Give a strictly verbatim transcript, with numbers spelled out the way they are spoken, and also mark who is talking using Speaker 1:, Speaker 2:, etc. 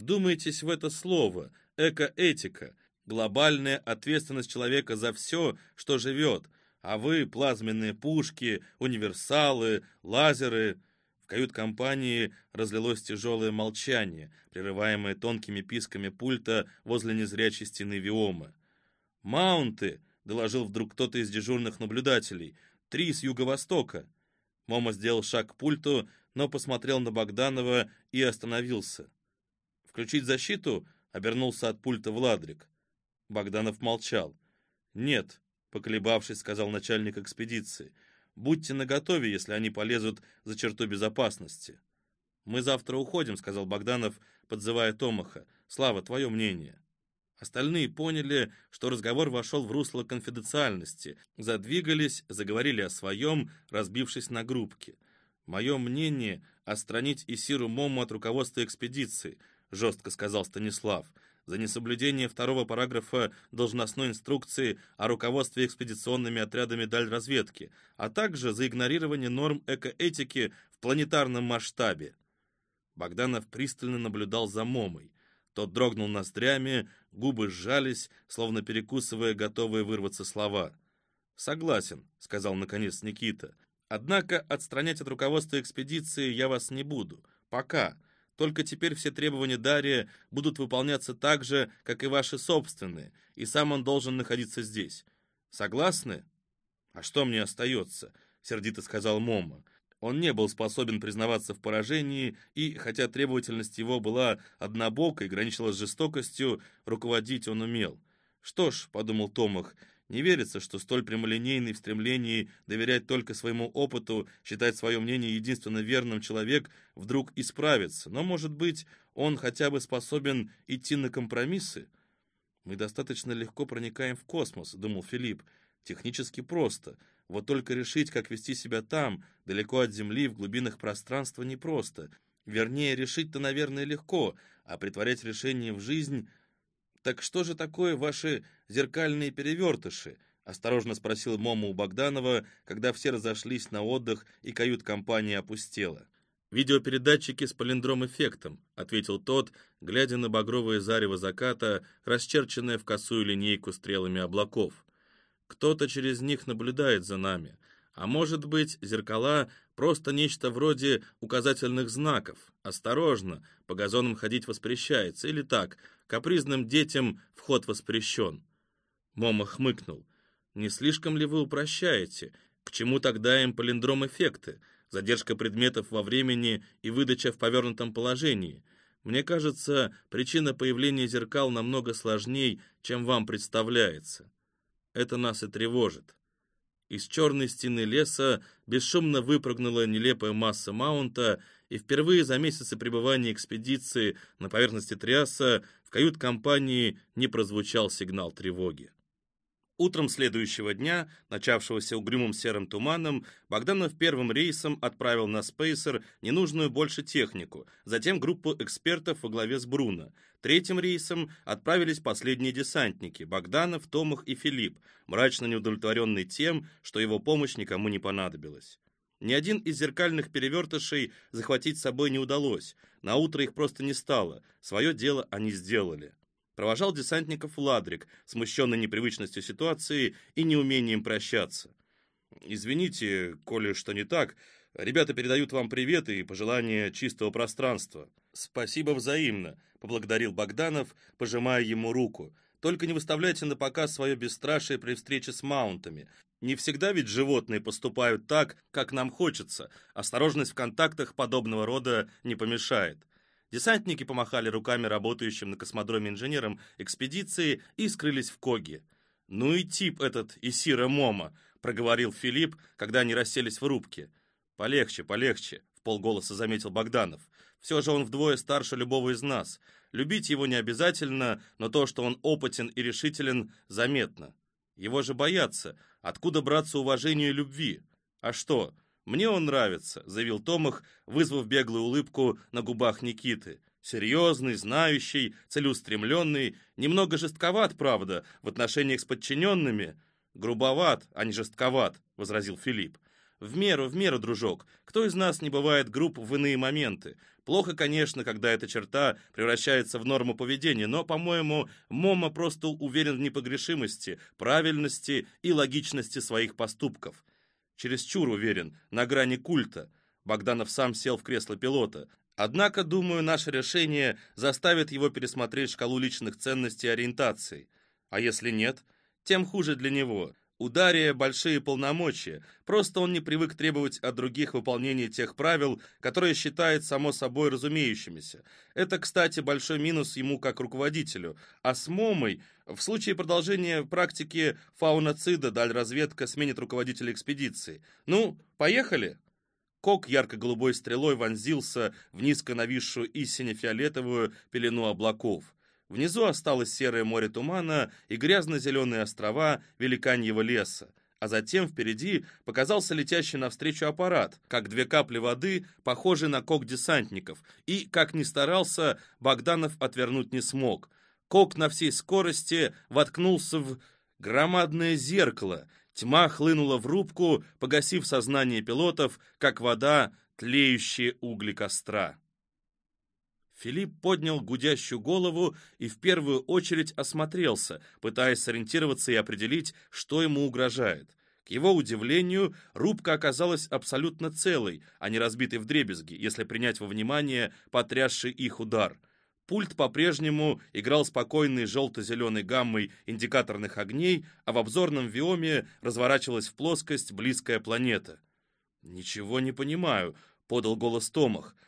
Speaker 1: Вдумайтесь в это слово – экоэтика, глобальная ответственность человека за все, что живет. А вы – плазменные пушки, универсалы, лазеры. В кают-компании разлилось тяжелое молчание, прерываемое тонкими писками пульта возле незрячей стены Виома. «Маунты!» — доложил вдруг кто-то из дежурных наблюдателей. «Три с юго-востока!» Момо сделал шаг к пульту, но посмотрел на Богданова и остановился. «Включить защиту?» — обернулся от пульта Владрик. Богданов молчал. «Нет», — поколебавшись, сказал начальник экспедиции. «Будьте наготове, если они полезут за черту безопасности». «Мы завтра уходим», — сказал Богданов, подзывая Томаха. «Слава, твое мнение». Остальные поняли, что разговор вошел в русло конфиденциальности, задвигались, заговорили о своем, разбившись на группки. «Мое мнение — отстранить Исиру Мому от руководства экспедиции», — жестко сказал Станислав, «за несоблюдение второго параграфа должностной инструкции о руководстве экспедиционными отрядами дальразведки, а также за игнорирование норм экоэтики в планетарном масштабе». Богданов пристально наблюдал за Момой. Тот дрогнул ноздрями, губы сжались, словно перекусывая готовые вырваться слова. «Согласен», — сказал наконец Никита. «Однако отстранять от руководства экспедиции я вас не буду. Пока. Только теперь все требования Дария будут выполняться так же, как и ваши собственные, и сам он должен находиться здесь. Согласны?» «А что мне остается?» — сердито сказал Момо. Он не был способен признаваться в поражении, и, хотя требовательность его была однобокой, граничила с жестокостью, руководить он умел. «Что ж», — подумал Томах, — «не верится, что столь прямолинейный в стремлении доверять только своему опыту, считать свое мнение единственно верным человек, вдруг исправится, но, может быть, он хотя бы способен идти на компромиссы?» «Мы достаточно легко проникаем в космос», — думал Филипп, — «технически просто». Вот только решить, как вести себя там, далеко от Земли, в глубинах пространства, непросто. Вернее, решить-то, наверное, легко, а притворять решение в жизнь... «Так что же такое ваши зеркальные перевертыши?» — осторожно спросил Момо у Богданова, когда все разошлись на отдых и кают-компания опустела. «Видеопередатчики с палиндром-эффектом», — ответил тот, глядя на багровое зарево заката, расчерченное в косую линейку стрелами облаков. «Кто-то через них наблюдает за нами. А может быть, зеркала — просто нечто вроде указательных знаков. Осторожно, по газонам ходить воспрещается. Или так, капризным детям вход воспрещен». Момо хмыкнул. «Не слишком ли вы упрощаете? К чему тогда им палиндром-эффекты? Задержка предметов во времени и выдача в повернутом положении. Мне кажется, причина появления зеркал намного сложней, чем вам представляется. Это нас и тревожит». Из черной стены леса бесшумно выпрыгнула нелепая масса маунта, и впервые за месяцы пребывания экспедиции на поверхности Триаса в кают-компании не прозвучал сигнал тревоги. Утром следующего дня, начавшегося угрюмым серым туманом, Богданов первым рейсом отправил на Спейсер ненужную больше технику, затем группу экспертов во главе с Бруно. Третьим рейсом отправились последние десантники – Богданов, Томах и Филипп, мрачно неудовлетворенный тем, что его помощь никому не понадобилась. Ни один из зеркальных перевертышей захватить с собой не удалось, наутро их просто не стало, свое дело они сделали. Провожал десантников Владрик, смущенный непривычностью ситуации и неумением прощаться. «Извините, коли что не так, ребята передают вам приветы и пожелания чистого пространства». «Спасибо взаимно», — поблагодарил Богданов, пожимая ему руку. «Только не выставляйте на показ свое бесстрашие при встрече с маунтами. Не всегда ведь животные поступают так, как нам хочется. Осторожность в контактах подобного рода не помешает». Десантники помахали руками работающим на космодроме инженерам экспедиции и скрылись в Коге. «Ну и тип этот Исира Момо», — проговорил Филипп, когда они расселись в рубке. «Полегче, полегче», — вполголоса заметил Богданов. «Все же он вдвое старше любого из нас. Любить его не обязательно, но то, что он опытен и решителен, заметно. Его же боятся. Откуда браться уважению и любви? А что? Мне он нравится», — заявил Томах, вызвав беглую улыбку на губах Никиты. «Серьезный, знающий, целеустремленный, немного жестковат, правда, в отношениях с подчиненными». «Грубоват, а не жестковат», — возразил Филипп. В меру, в меру, дружок. Кто из нас не бывает груб в иные моменты? Плохо, конечно, когда эта черта превращается в норму поведения, но, по-моему, Момо просто уверен в непогрешимости, правильности и логичности своих поступков. Чересчур уверен, на грани культа. Богданов сам сел в кресло пилота. Однако, думаю, наше решение заставит его пересмотреть шкалу личных ценностей и ориентаций. А если нет, тем хуже для него. У Дария большие полномочия, просто он не привык требовать от других выполнения тех правил, которые считает само собой разумеющимися. Это, кстати, большой минус ему как руководителю. А с Момой, в случае продолжения практики фауноцида, дальразведка сменит руководителя экспедиции. Ну, поехали? Кок ярко-голубой стрелой вонзился в низко нависшую и сине-фиолетовую пелену облаков. Внизу осталось серое море тумана и грязно-зеленые острова великаньего леса, а затем впереди показался летящий навстречу аппарат, как две капли воды, похожий на кок десантников, и, как ни старался, Богданов отвернуть не смог. Кок на всей скорости воткнулся в громадное зеркало, тьма хлынула в рубку, погасив сознание пилотов, как вода, тлеющие угли костра. Филипп поднял гудящую голову и в первую очередь осмотрелся, пытаясь сориентироваться и определить, что ему угрожает. К его удивлению, рубка оказалась абсолютно целой, а не разбитой вдребезги, если принять во внимание потрясший их удар. Пульт по-прежнему играл спокойной желто-зеленой гаммой индикаторных огней, а в обзорном виоме разворачивалась в плоскость близкая планета. «Ничего не понимаю», — подал голос Томах.